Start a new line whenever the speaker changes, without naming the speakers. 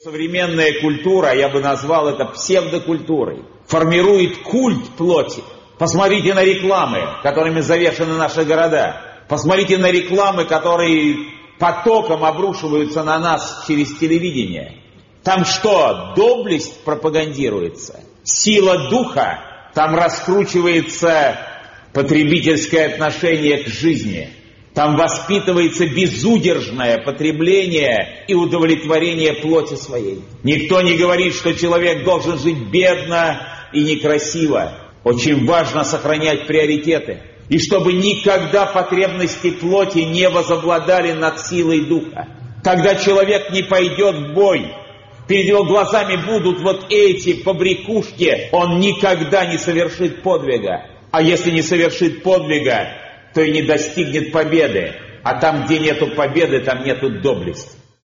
Современная культура, я бы назвал это псевдокультурой, формирует культ плоти. Посмотрите на рекламы, которыми завешаны наши города. Посмотрите на рекламы, которые потоком обрушиваются на нас через телевидение. Там что, доблесть пропагандируется? Сила духа? Там раскручивается потребительское отношение к жизни. Там воспитывается безудержное потребление и удовлетворение плоти своей. Никто не говорит, что человек должен жить бедно и некрасиво. Очень важно сохранять приоритеты. И чтобы никогда потребности плоти не возобладали над силой духа. Когда человек не пойдет в бой, перед его глазами будут вот эти побрякушки, он никогда не совершит подвига. А если не совершит подвига, то и не достигнет победы. А там, где нету победы, там нету доблести.